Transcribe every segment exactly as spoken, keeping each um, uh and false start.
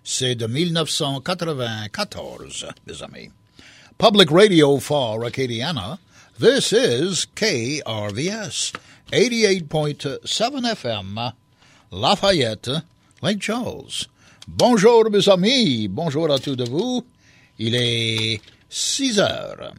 C'est de dix-neuf cent quatre-vingt-quatorze, mes amis. Public Radio for Acadiana, this is K R V S, eighty-eight point seven F M, Lafayette, Lake Charles. Bonjour mes amis, bonjour à tous de vous. Il est six heures.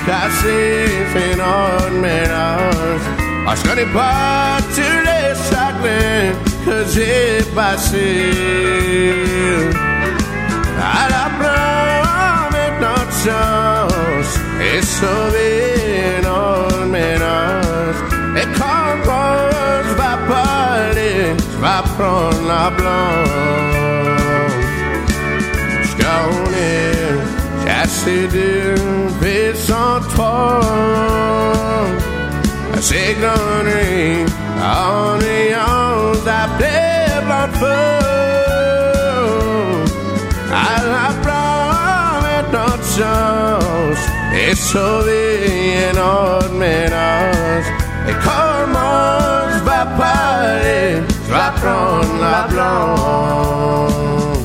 cassé, c'est notre ménage. Parce qu'on n'est pas tous les chagrins que j'ai passés. À la prendre notre chance et sauver notre ménage. Et quand je vais parler, je vais prendre la blanche. Je connais, j'ai assez de vie sans toi. Assez grandi, en ayant appelé blanc de feu. À la prendre notre chance et sauver notre ménage. Et comment je vais parler, je vais prendre la blanche.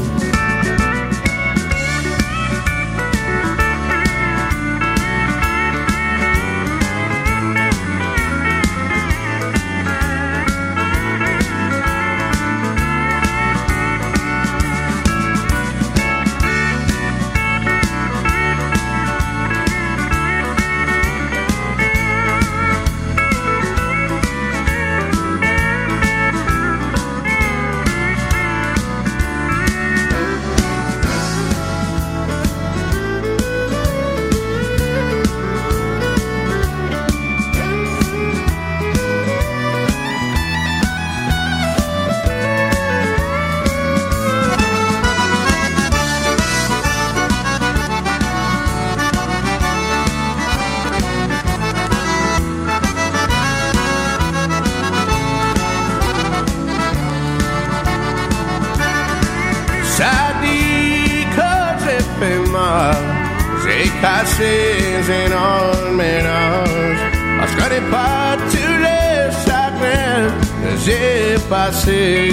Cassé, c'est notre ménage. Parce qu'on n'est pas tous les chagrins que j'ai passés.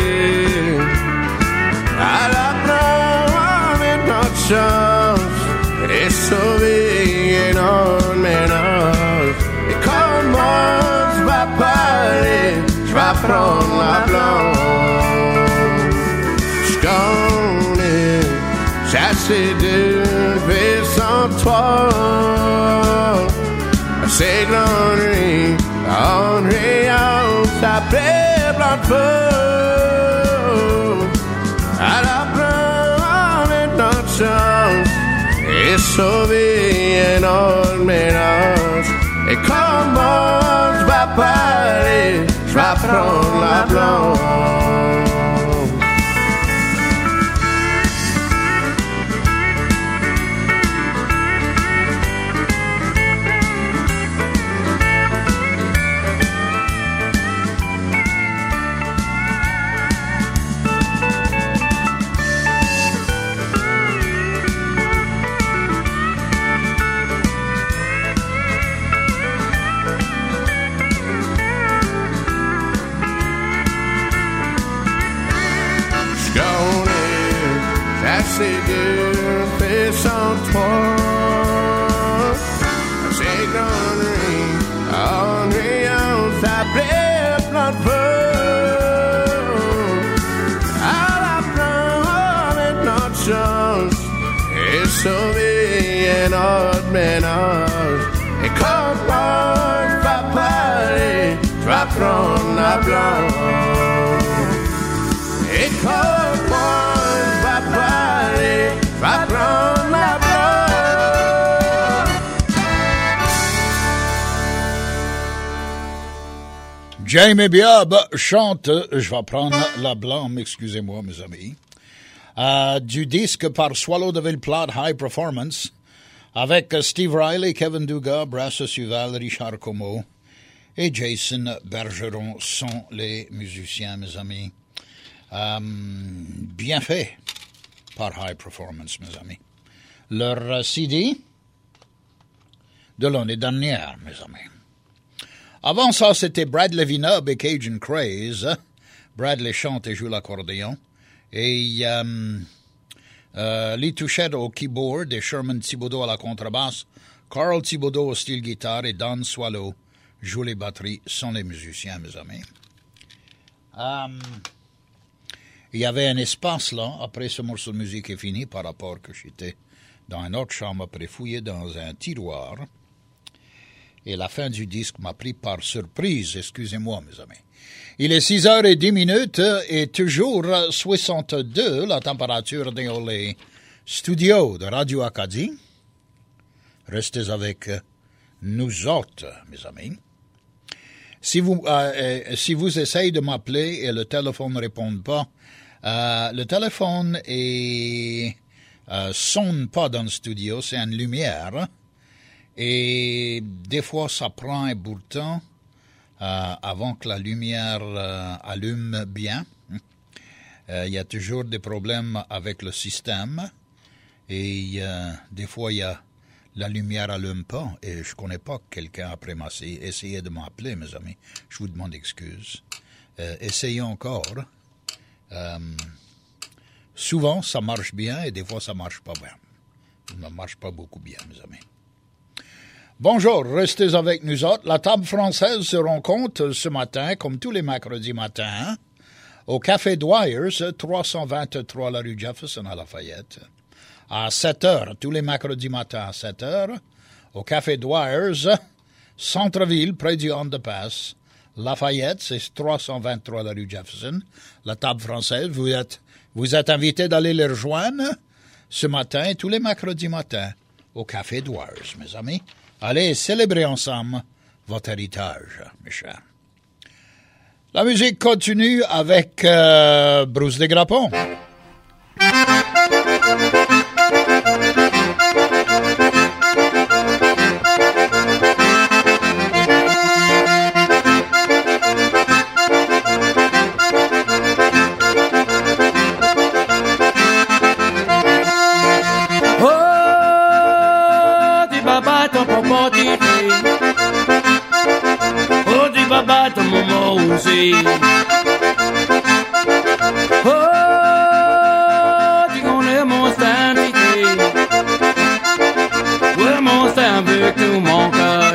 À la prendre notre chance et sauver notre ménage. Et comment je vais parler, je vais prendre la blanche. Je connais, j'ai assez de vie sans toi. C'est l'ennui, l'ennui, on s'appelle blanc de feu. À la prendre notre chance et sauver notre ménage. Et comment je vais parler, je vais prendre la blanche. C'est de faire sans toi. C'est grandi, ennuyant, ça plaît plein de feu. À la prendre notre chance et sauver notre ménage. Et comment je vais parler, je vais prendre la blanche. Et comment va prendre la blanche. Jamie Biab chante Je vais prendre la blanche, excusez-moi mes amis, euh, du disque par Swallowdevil Plot High Performance avec Steve Riley, Kevin Dugas, Brass Suval, Richard Como et Jason Bergeron sont les musiciens, mes amis. Euh, bien fait par High Performance, mes amis. Leur C D de l'année dernière, mes amis. Avant ça, c'était Bradley Vinub et Cajun Craze. Bradley chante et joue l'accordéon. Et euh, euh, Lee Touchette au keyboard et Sherman Thibodeau à la contrebasse. Carl Thibodeau au style guitare et Don Swallow joue les batteries. Sont les musiciens, mes amis. Um, il y avait un espace là, après ce morceau de musique est fini, par rapport que j'étais dans une autre chambre après fouiller dans un tiroir. Et la fin du disque m'a pris par surprise, excusez-moi mes amis. Il est six heures dix minutes et toujours soixante-deux, la température dans les studios de Radio Acadie. Restez avec nous autres, mes amis. Si vous, euh, euh, si vous essayez de m'appeler et le téléphone ne répond pas, euh, le téléphone est, euh, sonne pas dans le studio, c'est une lumière. Et des fois, ça prend un bout de temps euh, avant que la lumière euh, allume bien. Euh, il y a toujours des problèmes avec le système. Et euh, des fois, il y a la lumière allume pas. Et je connais pas quelqu'un après m'a essayé de m'appeler, mes amis. Je vous demande excuse. Euh, essayez encore. Euh, souvent, ça marche bien et des fois, ça marche pas bien. Ça ne marche pas beaucoup bien, mes amis. Bonjour, restez avec nous autres. La table française se rencontre ce matin, comme tous les mercredis matins, au Café Dwyers, trois cent vingt-trois la rue Jefferson à Lafayette. À sept heures, tous les mercredis matins à sept heures, au Café Dwyers, centre-ville, près du underpass. Lafayette, c'est trois cent vingt-trois la rue Jefferson. La table française, vous êtes, vous êtes invités d'aller les rejoindre ce matin, tous les mercredis matins, au Café Dwyers, mes amis. Allez célébrer ensemble votre héritage, mes chers. La musique continue avec euh, Bruce Desgrappons. Oh, du baba ton maman aussi. Oh, tu connais mon stand cité. Ouais, mon stand veut tout mon cœur.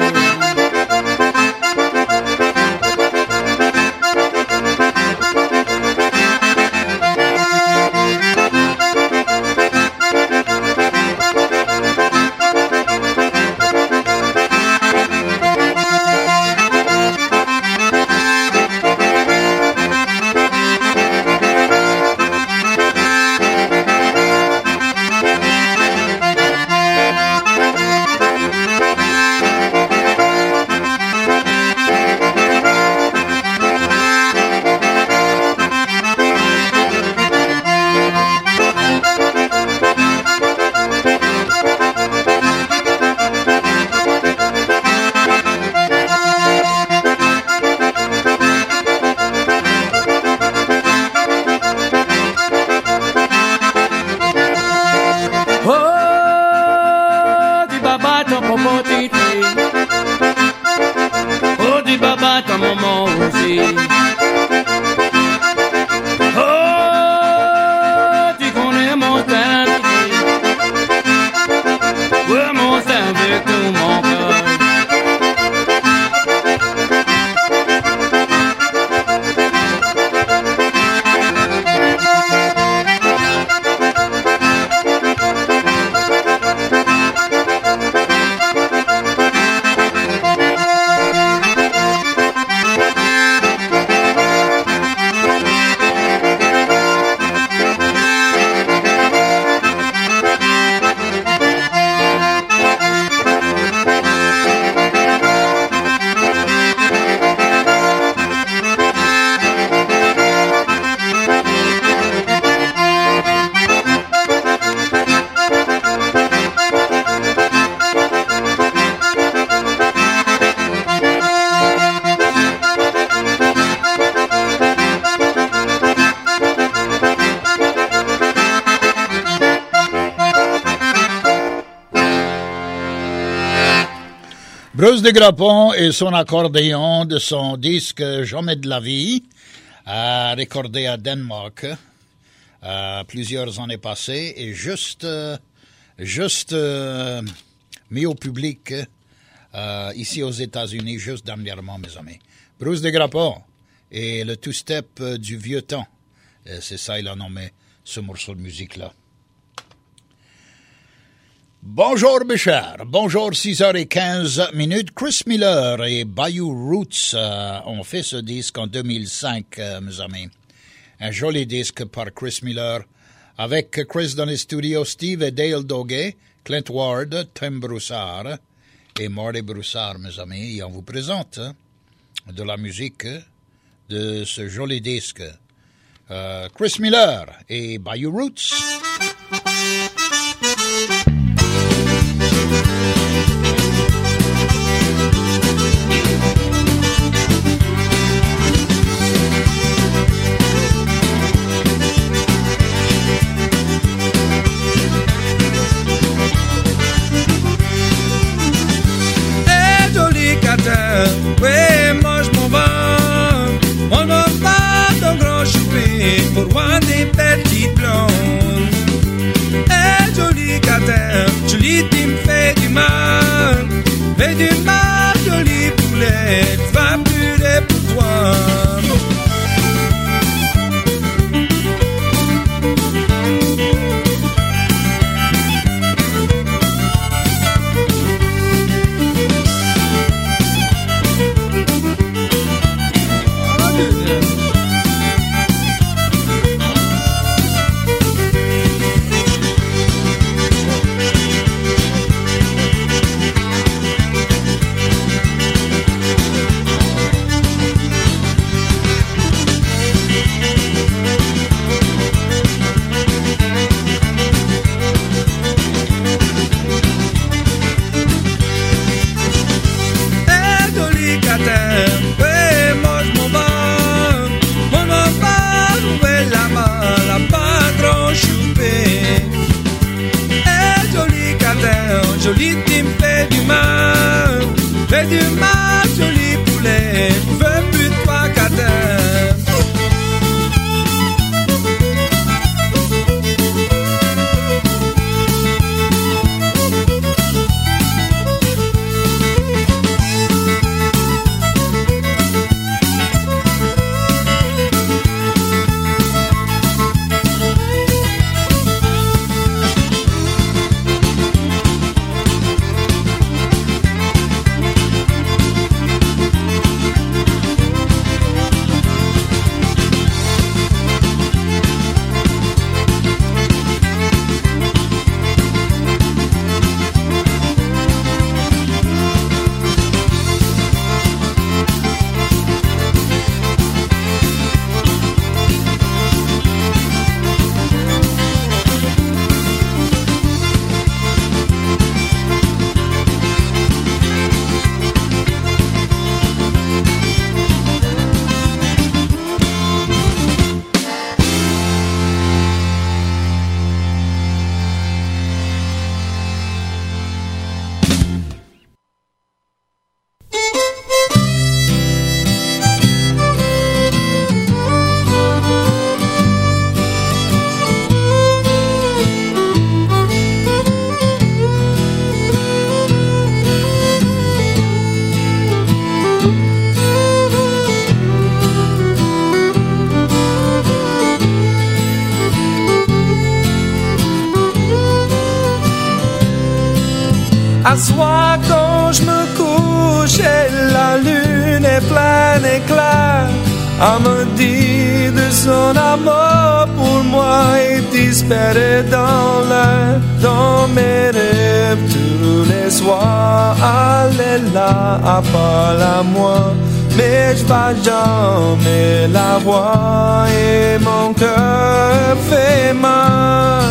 Bruce Desgrappons et son accordéon de son disque Jamais de la vie, euh, recordé à Danemark euh, plusieurs années passées et juste, euh, juste euh, mis au public euh, ici aux États-Unis juste dernièrement, mes amis. Bruce Desgrappons et le two-step du vieux temps. Et c'est ça, il a nommé ce morceau de musique-là. Bonjour mes chers, bonjour six heures quinze minutes. Chris Miller et Bayou Roots euh, ont fait ce disque en deux mille cinq, euh, mes amis. Un joli disque par Chris Miller, avec Chris dans les studios, Steve et Dale Doggett, Clint Ward, Tim Broussard et Marty Broussard, mes amis. Et on vous présente hein, de la musique de ce joli disque. Euh, Chris Miller et Bayou Roots. Ouais, moi je m'en vais, on va pas d'un grand choupé pour voir des petites blondes. Eh, jolie catin, jolie tu me fais du mal, fais du mal, jolie poulet, va pleurer pour toi. Jolie, tu me fais du mal, fais du mal, jolie poulet, je veux plus de toi, catin. À soir quand je me couche et la lune est pleine et claire, à me dire de son amour pour moi et disparaît dans l'air, dans mes rêves tous les soirs. Elle est là, à part à moi, mais je vais jamais la voir et mon cœur fait mal.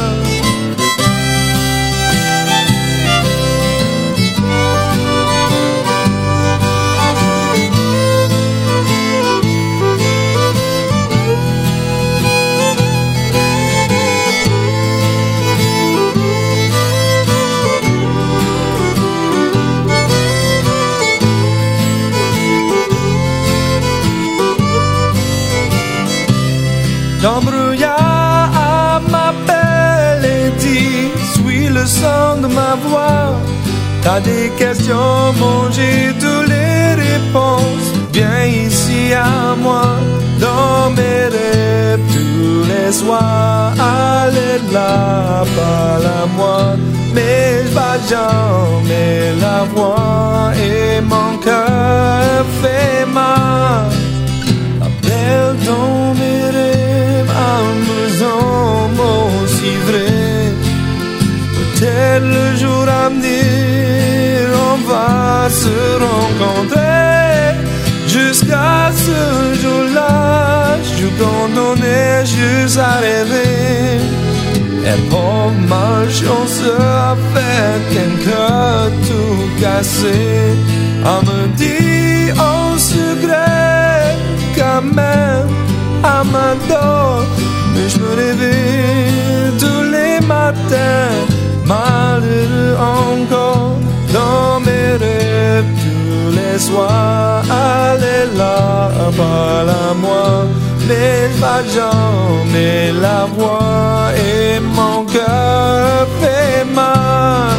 Dans brouillard m'appelle et dit, suis le son de ma voix. T'as des questions, mon j'ai toutes les réponses. Viens ici à moi, dans mes rêves tous les soirs. Elle est là, parle à moi, mais j'pas jamais la voix et mon cœur fait mal. Appelle ton mérite à maison, mon si vrai. Peut-être le jour à venir, on va se rencontrer. Jusqu'à ce jour-là, je condamnais juste à rêver. Et pour ma chance avec un cœur tout cassé, on me dit en secret quand même à ma dor. Mais je me réveille tous les matins, malheureux encore dans mes rêves. Tous les soirs, aller là, parle à moi. Mais pas jamais la voix et mon cœur fait mal.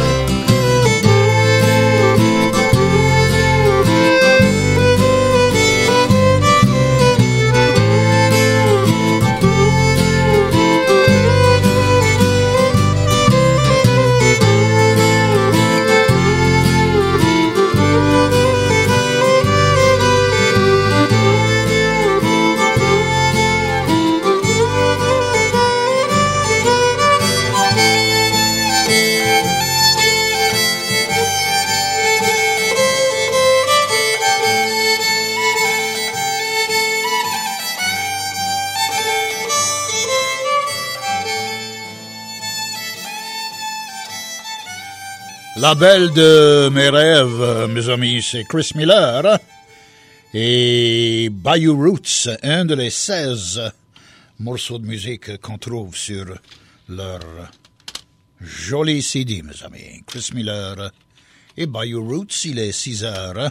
La belle de mes rêves, mes amis, c'est Chris Miller et Bayou Roots, un de les seize morceaux de musique qu'on trouve sur leur joli C D, mes amis. Chris Miller et Bayou Roots, il est six heures.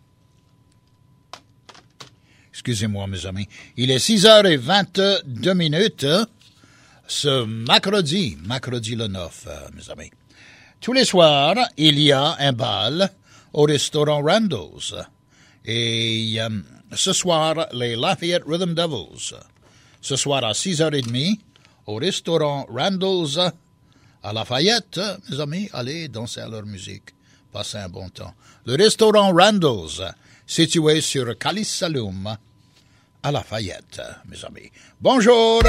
Excusez-moi, mes amis. Il est six heures et vingt-deux minutes ce mercredi, mercredi le neuf, mes amis. Tous les soirs, il y a un bal au restaurant Randall's. Et euh, ce soir, les Lafayette Rhythm Devils. Ce soir à six heures trente, au restaurant Randall's à Lafayette. Mes amis, allez danser à leur musique. Passez un bon temps. Le restaurant Randall's, situé sur Calice Saloum à Lafayette, mes amis. Bonjour!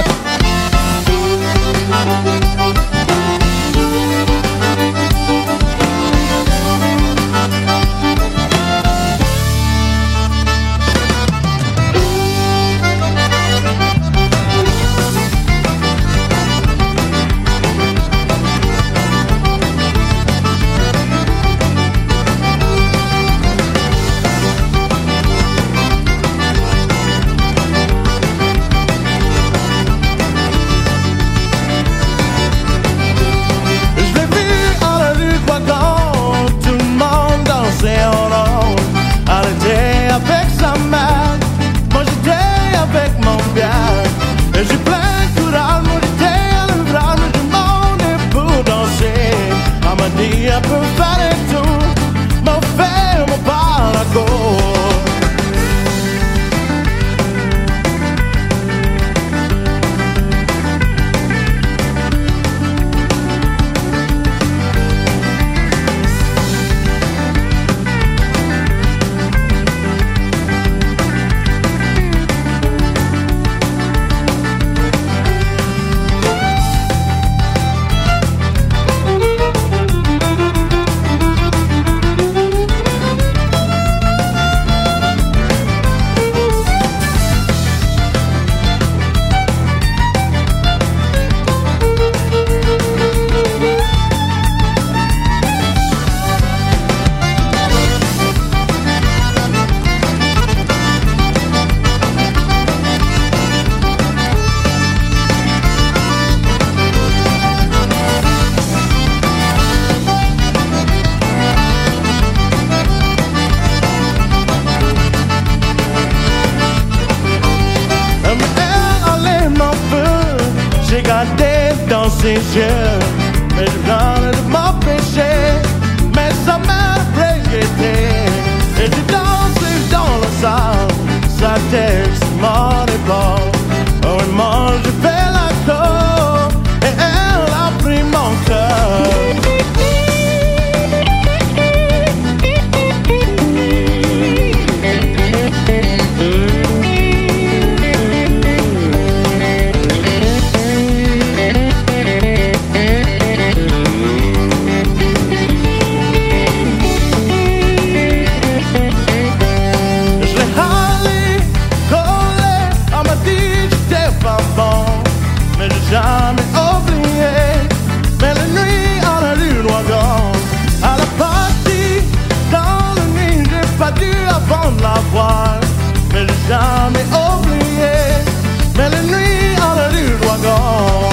ses yeux, mais je viens de m'empêcher, mais ça m'a regretté. Et j'ai dansé dans la salle, sa tête sur mon épaule. Oh, et moi j'ai fait la cour, et elle a pris mon cœur. jamais oublié. Mais les nuits en la rue Ouagon.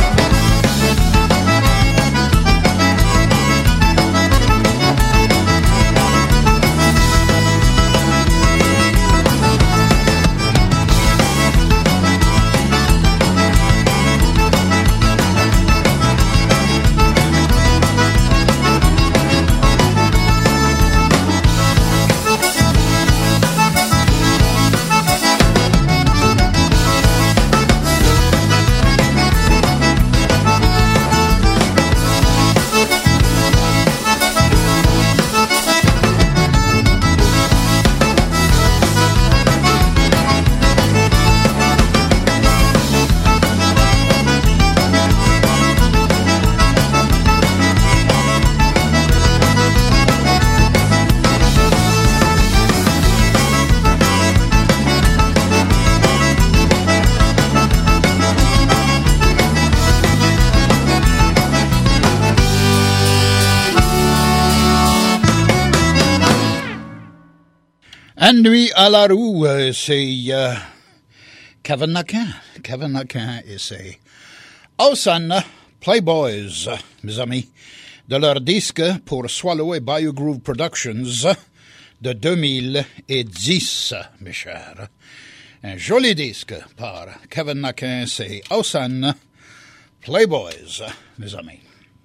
Un nuit à la roue, euh, c'est euh, Kevin Naquin. Kevin Naquin et c'est Awesome Playboys, mes amis, de leur disque pour Swallow et Bayou Groove Productions de deux mille dix, mes chers. Un joli disque par Kevin Naquin, c'est Awesome Playboys, mes amis.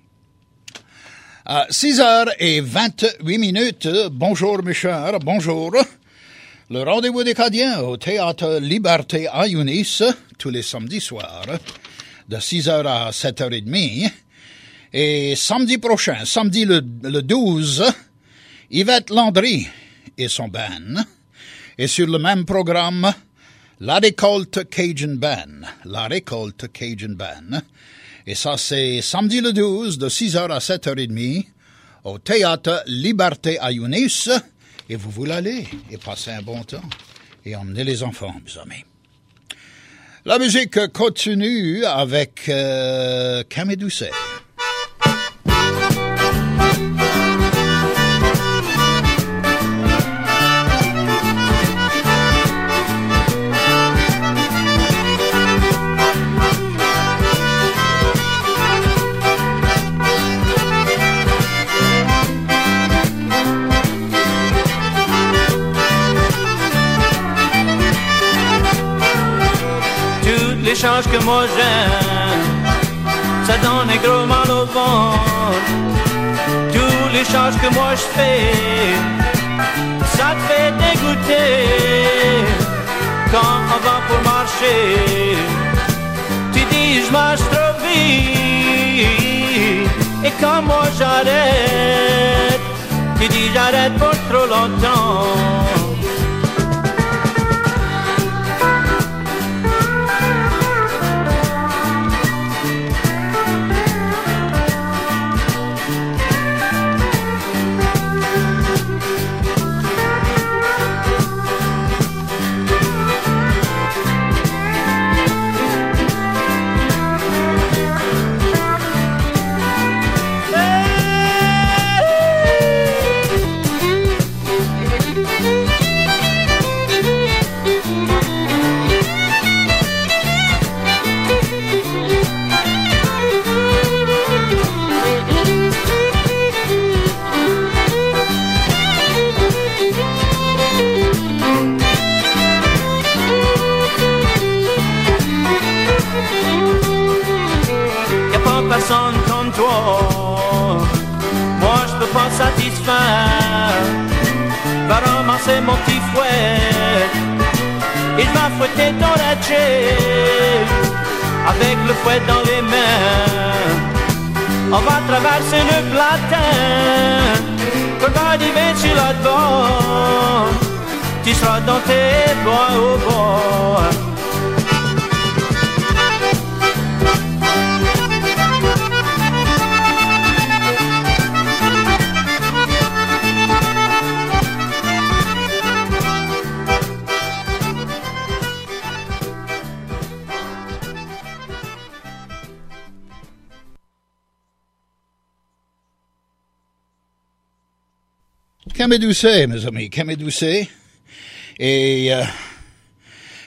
À six heures vingt-huit minutes, bonjour mes chers, bonjour. Le rendez-vous des Cadiens au Théâtre Liberté à Yunis, tous les samedis soirs, de six heures à sept heures trente. Et samedi prochain, samedi le, le douze, Yvette Landry et son band. Et sur le même programme, La Récolte Cajun Band. La Récolte Cajun Band. Et ça, c'est samedi le douze, de six heures à sept heures trente, au Théâtre Liberté à Yunis. Et vous voulez aller et passer un bon temps et emmener les enfants, mes amis. La musique continue avec euh, Camille Doucet. Les changes que moi j'aime, ça donne un gros mal au ventre. Tous les changes que moi je fais, ça te fait dégoûter. Quand on va pour marcher, tu dis je marche trop vite. Et quand moi j'arrête, tu dis j'arrête pour trop longtemps. Personne comme toi, moi je peux pas satisfaire. Va ramasser mon petit fouet, il va fouetter ton ratchet. Avec le fouet dans les mains, on va traverser le platin. Quand va arriver sur la bord, tu seras dans tes bois au bord. Camille Doucet, mes amis, Camille Doucet. Et euh,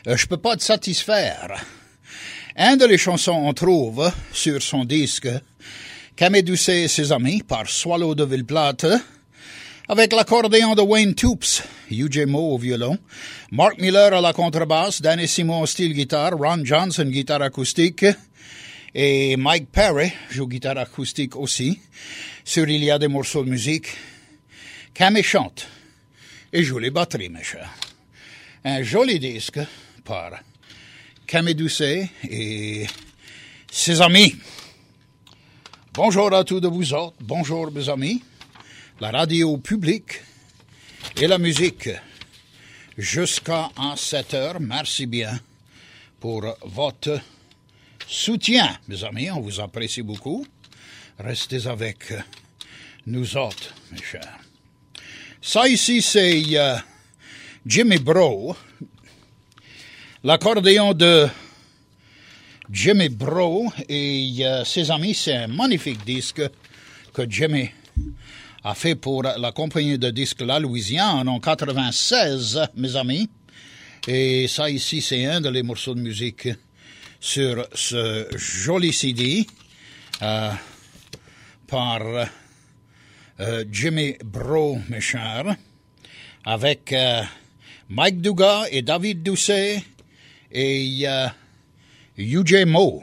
euh, je peux pas te satisfaire. Un de les chansons on trouve sur son disque Camé Doucet et ses amis par Swallow de Villeplate, avec l'accordéon de Wayne Toups, U J Moe au violon, Mark Miller à la contrebasse, Danny Simon style guitare, Ron Johnson guitare acoustique et Mike Perry joue guitare acoustique aussi. Sur Il y a des morceaux de musique, Camé chante et joue les batteries, mes chers. Un joli disque par Camé Doucet et ses amis. Bonjour à tous de vous autres, bonjour mes amis. La radio publique et la musique jusqu'à sept heures. Merci bien pour votre soutien, mes amis. On vous apprécie beaucoup. Restez avec nous autres, mes chers. Ça ici, c'est uh, Jimmy Bro. L'accordéon de Jimmy Bro et uh, ses amis, c'est un magnifique disque que Jimmy a fait pour la compagnie de disques La Louisiane en quatre-vingt-seize, mes amis. Et ça ici, c'est un des morceaux de musique sur ce joli C D euh, par euh, Jimmy Bro, mes chers, avec euh, Mike Dugas et David Doucet et euh, U J Moe.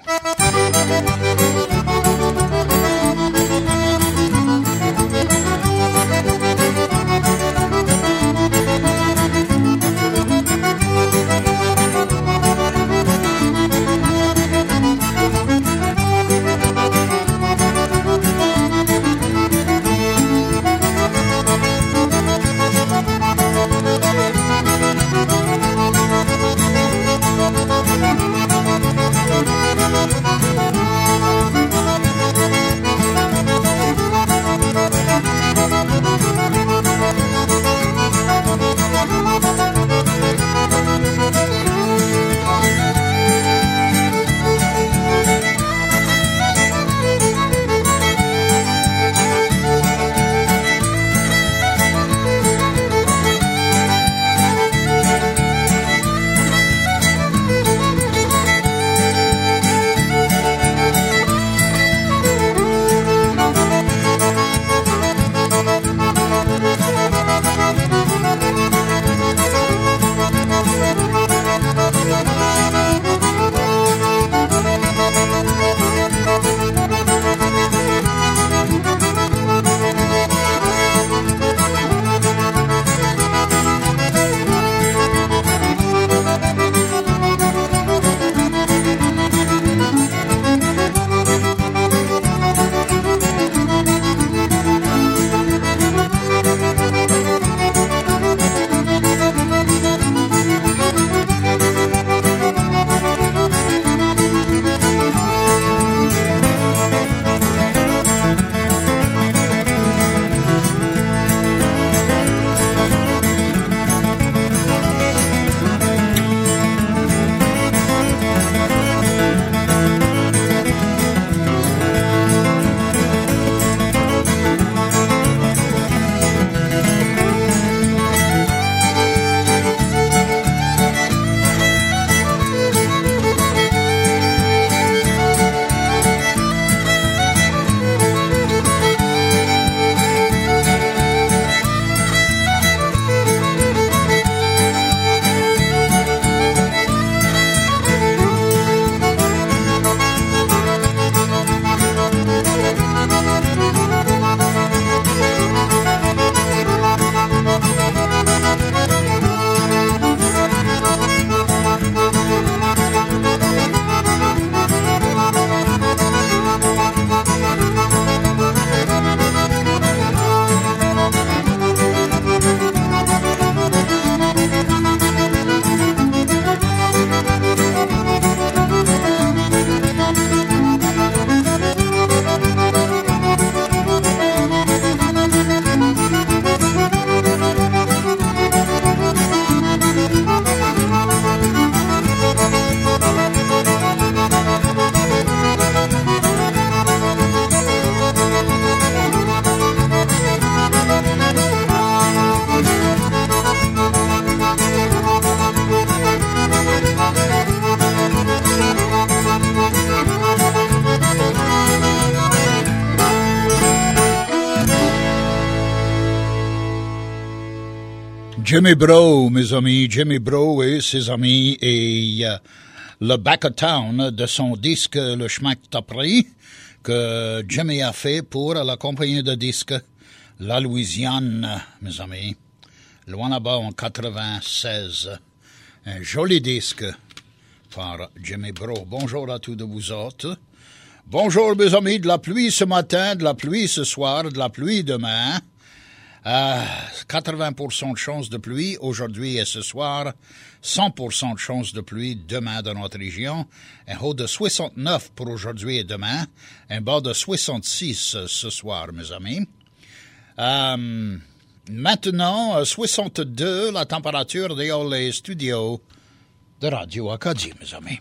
Jimmy Bro, mes amis, Jimmy Bro et ses amis, et euh, le Back of Town de son disque Le Schmack T'as pris, que Jimmy a fait pour la compagnie de disques La Louisiane, mes amis. Loin là-bas en quatre-vingt-seize. Un joli disque par Jimmy Bro. Bonjour à tous de vous autres. Bonjour mes amis, de la pluie ce matin, de la pluie ce soir, de la pluie demain. Euh, quatre-vingts pour cent de chance de pluie aujourd'hui et ce soir, cent pour cent de chance de pluie demain dans notre région, un haut de soixante-neuf pour aujourd'hui et demain, un bas de soixante-six ce soir, mes amis. Euh, maintenant, soixante-deux, la température dans les studios de Radio Acadie, mes amis.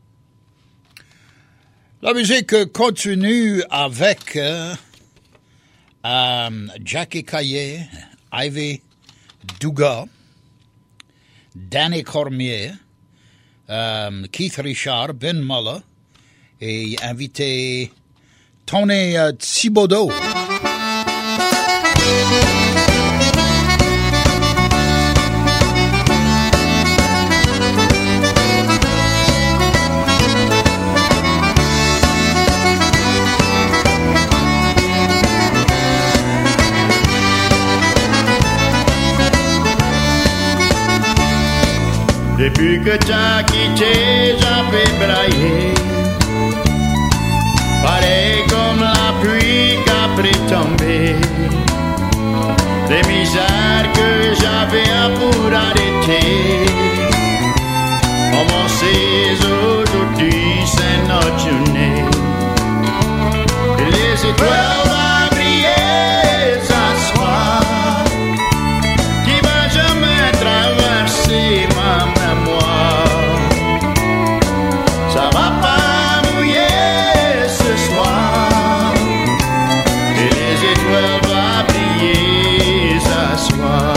La musique continue avec... Euh, Um, Jackie Caillé, Ivy Dugas, Danny Cormier, um, Keith Richard, Ben Muller et invité Tony uh, Thibodeau. Depuis que t'as quitté, j'avais braillé, pareil comme la pluie qu'après tomber. Les misères que j'avais à pour arrêter, commencez aujourd'hui, c'est notre journée. Et les étoiles vont briller ce soir, qui va jamais traverser ma mémoire. Ça va pas mouiller ce soir, et les étoiles vont briller ce soir.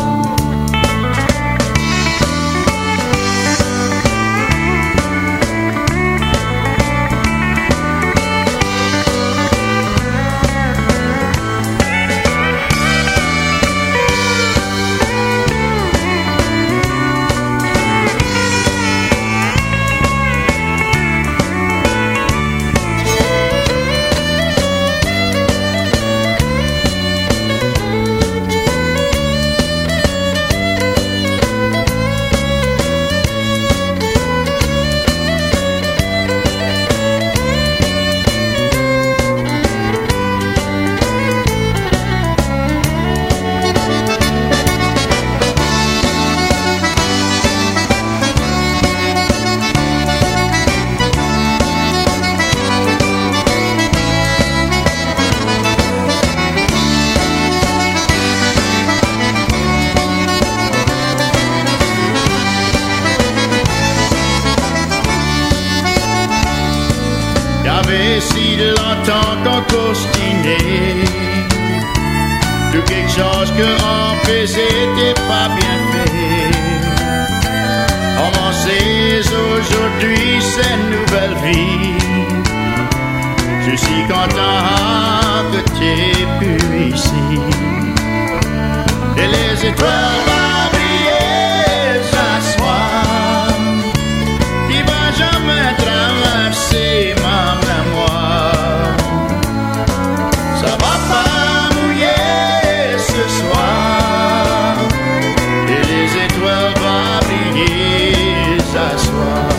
Si longtemps qu'on costinait de quelque chose qu'on faisait n'était pas bien fait. Commencez aujourd'hui cette nouvelle vie. Je suis content que t'aies pu ici. Et les étoiles vont briller ce soir, qui va jamais traverser ma mémoire. Ça va pas mouiller ce soir, et les étoiles vont briller ce soir.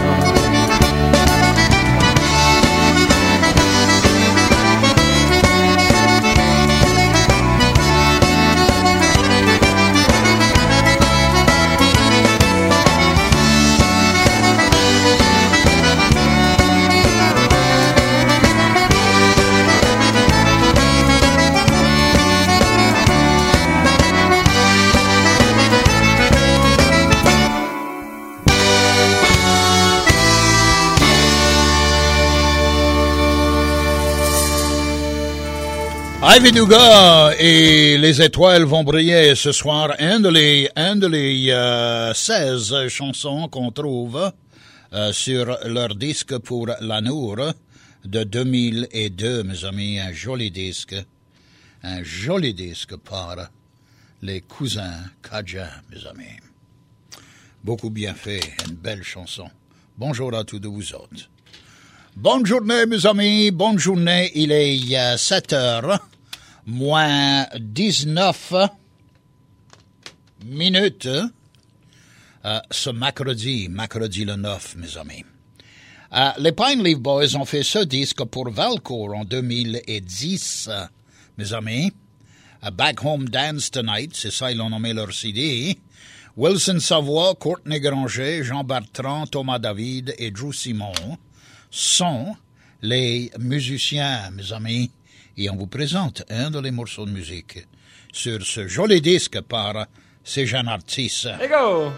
Ivy Dugas et les étoiles vont briller ce soir. Un de les, un de les euh, seize chansons qu'on trouve euh, sur leur disque pour l'amour de deux mille deux, mes amis. Un joli disque. Un joli disque par les cousins Kaja, mes amis. Beaucoup bien fait, une belle chanson. Bonjour à tous de vous autres. Bonne journée, mes amis, bonne journée. Il est euh, sept heures, moins dix-neuf minutes, euh, ce mercredi, mercredi le neuf, mes amis. Euh, les Pine Leaf Boys ont fait ce disque pour Valcourt en deux mille dix, euh, mes amis. Uh, Back Home Dance Tonight, c'est ça, ils ont nommé leur C D. Wilson Savoie, Courtney Granger, Jean Bertrand, Thomas David et Drew Simon sont les musiciens, mes amis. Et on vous présente un de les morceaux de musique sur ce joli disque par ces jeunes artistes. Hey go!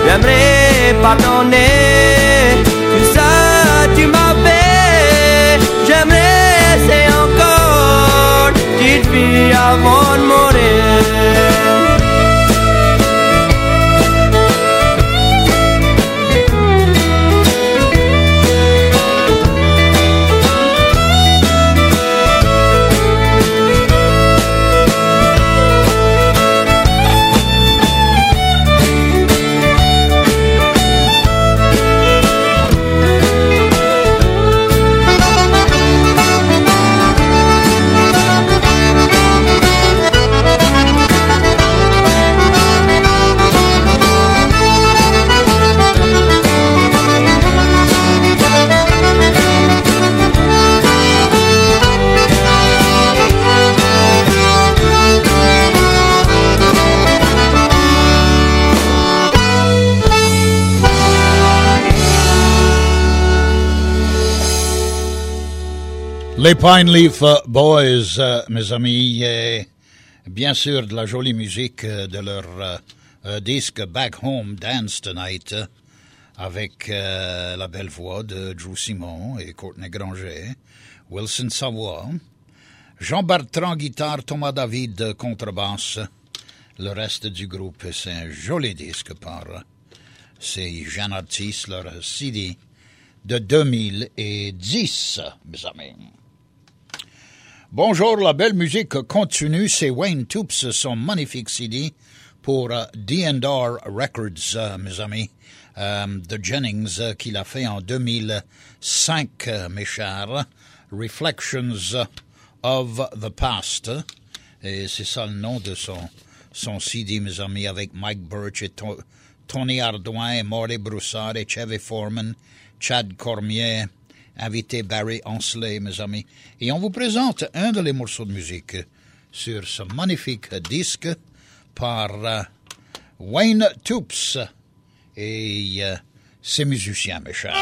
j'aimerais pardonner tout ça tu m'as fait. J'aimerais essayer encore, petite fille, avant de mourir. Les Pine Leaf Boys, euh, mes amis, et bien sûr de la jolie musique de leur euh, euh, disque Back Home Dance Tonight, euh, avec euh, la belle voix de Drew Simon et Courtney Granger, Wilson Savoie, Jean Bertrand guitare, Thomas David contrebasse, le reste du groupe. C'est un joli disque par ces jeunes artistes, leur C D de deux mille dix, mes amis. Bonjour, la belle musique continue, c'est Wayne Toups, son magnifique C D pour uh, D and R Records, uh, mes amis, um, de Jennings, uh, qu'il a fait en deux mille cinq, uh, mes chers, Reflections of the Past, et c'est ça le nom de son, son C D, mes amis, avec Mike Birch et to- Tony Ardouin, et Marty Broussard et Chevy Foreman, Chad Cormier, invité Barry Ansley, mes amis. Et on vous présente un de les morceaux de musique sur ce magnifique disque par uh, Wayne Toups et uh, ses musiciens, mes chers.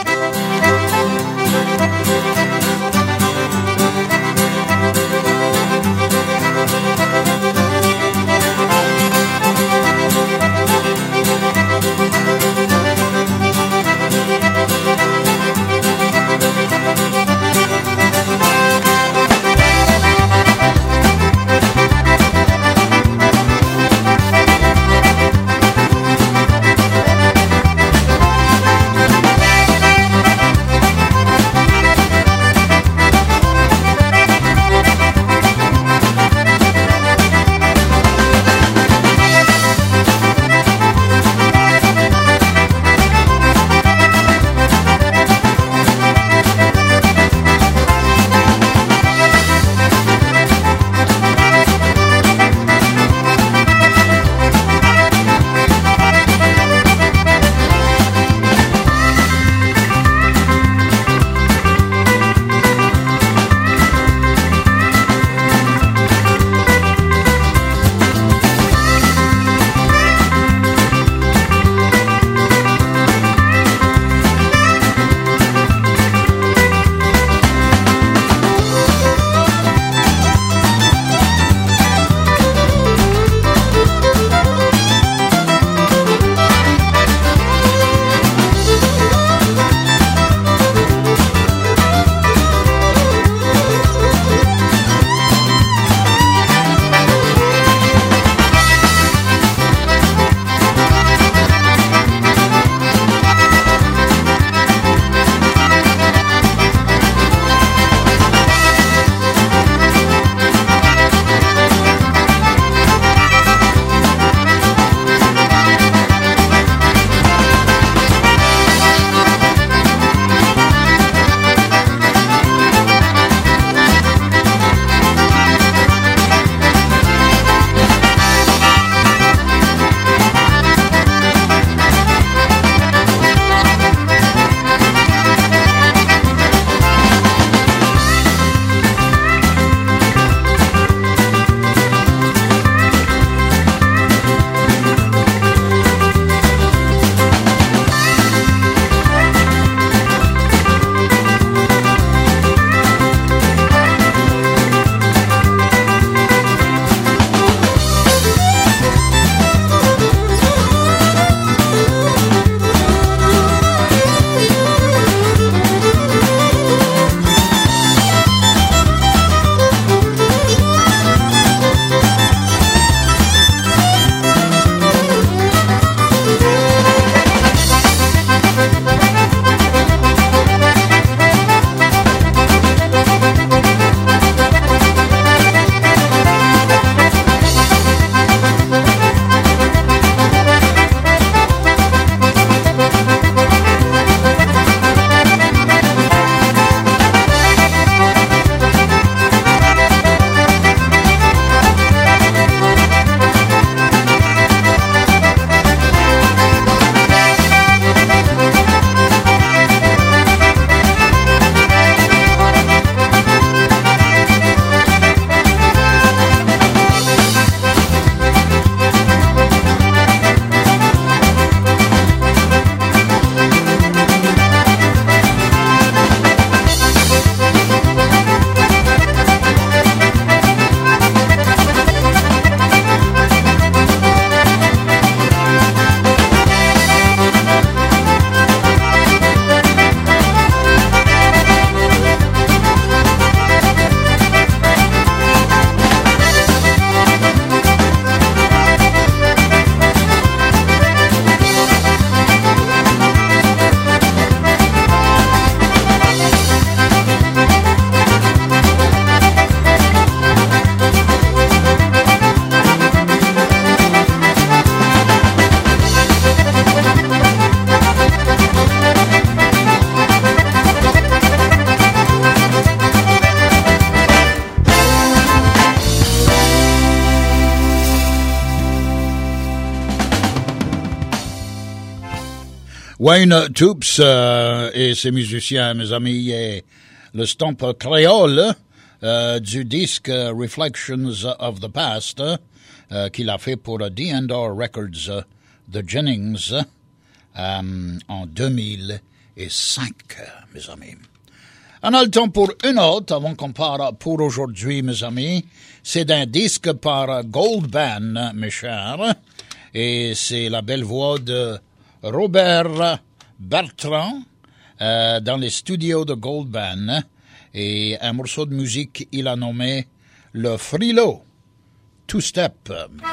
Wayne Toups euh, et ses musiciens, mes amis, et le stomp créole euh, du disque Reflections of the Past euh, qu'il a fait pour D and R Records euh, de Jennings euh, en deux mille cinq, mes amis. On a le temps pour une autre avant qu'on part pour aujourd'hui, mes amis. C'est un disque par Gold Band, mes chers, et c'est la belle voix de Robert Bertrand euh, dans les studios de Gold Band, et un morceau de musique il a nommé le Frilo Two Step.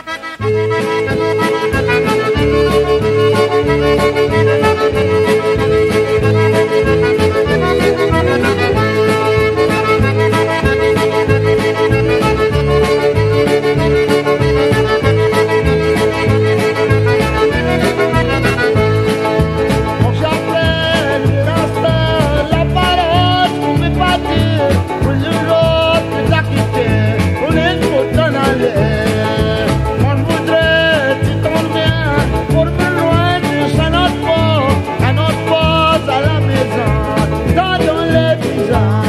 Moi je voudrais tu tombes bien pour plus loin de ça notre pas à notre pause à la maison dans dans les visages.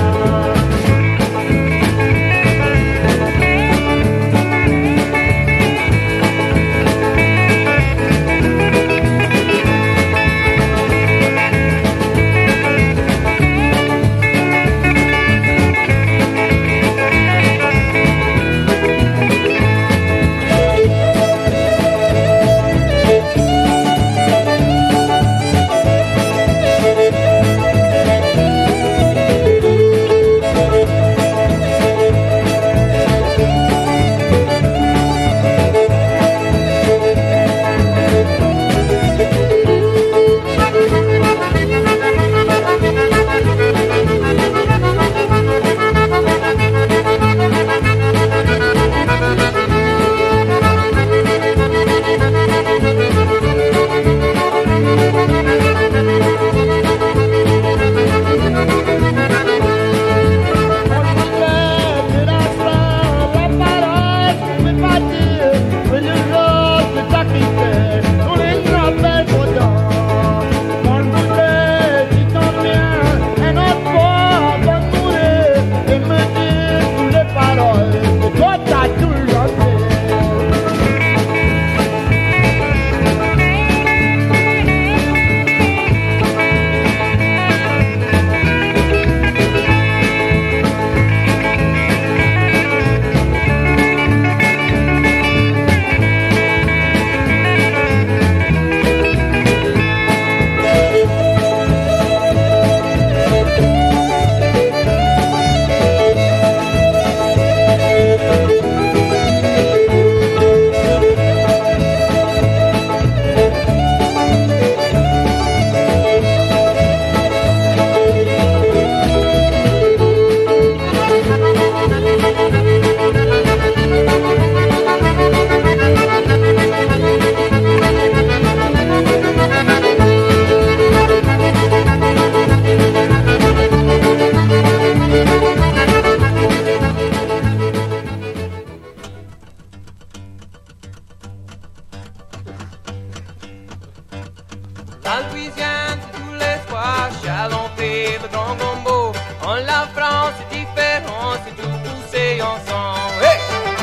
La Louisiane, c'est tous les soirs, chalenté, le grand gombo. En la France, c'est différent, c'est tout poussé ensemble. Hey!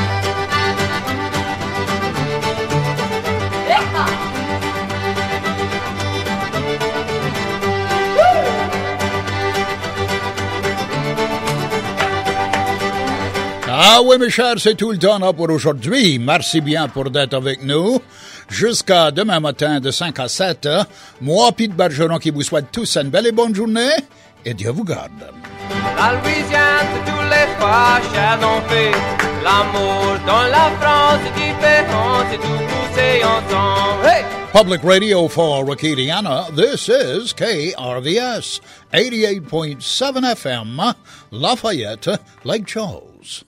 Ah oui, mes chers, c'est tout le temps là pour aujourd'hui. Merci bien pour d'être avec nous. Jusqu'à demain matin de cinq à sept, moi, Pete Bergeron, qui vous souhaite tous une belle et bonne journée, et Dieu vous garde. La Louisiane, c'est tous les fois, chalenté. L'amour dans la France, c'est différent, c'est tout poussé ensemble. Hey! Public Radio for Acadiana, this is K R V S, eighty-eight point seven F M, Lafayette, Lake Charles.